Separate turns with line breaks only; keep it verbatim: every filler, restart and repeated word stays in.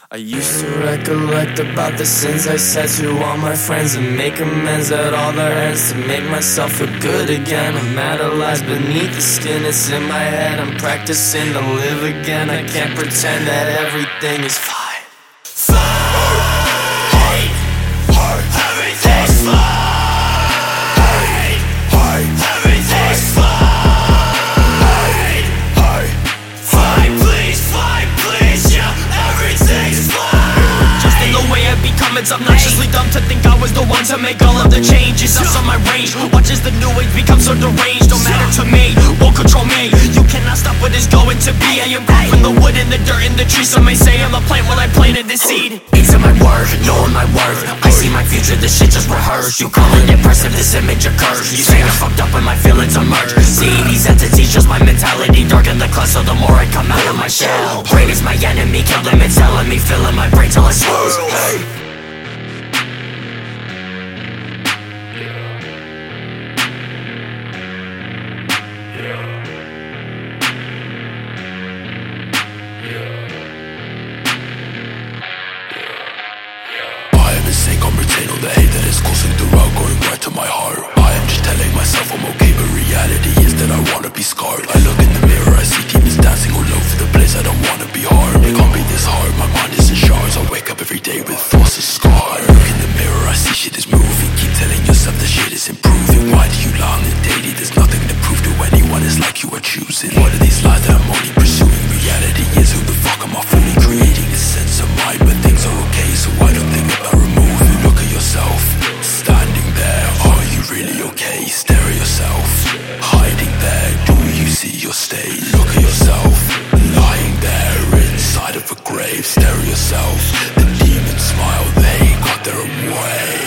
I used to recollect about the sins I said to all my friends, and make amends at all their ends to make myself feel good again. I'm mad at lies beneath the skin, it's in my head, I'm practicing to live again. I can't pretend that everything is fine. Fine, everything's fine. Everything's fine. Fine, please, fine, please, yeah, everything's fine.
Just in the way I become, it's obnoxiously dumb to think I was the one to make all of the changes. Outside my range, watch as the new age becomes so deranged. Don't matter to me, won't control me. You cannot stop what is going to be. I am born from the wood and the dirt and the trees. Some may say I'm a plant when I planted the seed.
Into my word, knowing my worth, I see my future, this shit just rehearsed. You call it impressive, this image a curse. You say I'm fucked up when my feelings emerge. See these entities, just my mentality, darken the clutch. So the more I come out of my shell, brain is my enemy, kill them and telling me, filling my brain till it swells. Hey.
I'm retain all the hate that is coursing throughout, going right to my heart. I am just telling myself I'm okay, but reality is that I wanna be scarred. I look in the mirror, I see demons dancing all over the place. I don't wanna be hard, it can't be this hard. My mind is in shards, I wake up every day with thoughts of scar. I look in the mirror, I see shit is moving. Keep telling yourself the shit is improving. Why do you lie on the daily? There's nothing to prove to anyone, it's like you are choosing. What are these lies that I'm only pursuing? Reality is, who the fuck am I fooling? Creating a sense of mind, but things are okay, so I don't think about removing. Look at yourself, standing there, are you really okay? Stare at yourself, hiding there, do you see your state? Look at yourself, lying there inside of a grave. Stare at yourself, the demons smile, they got their own way.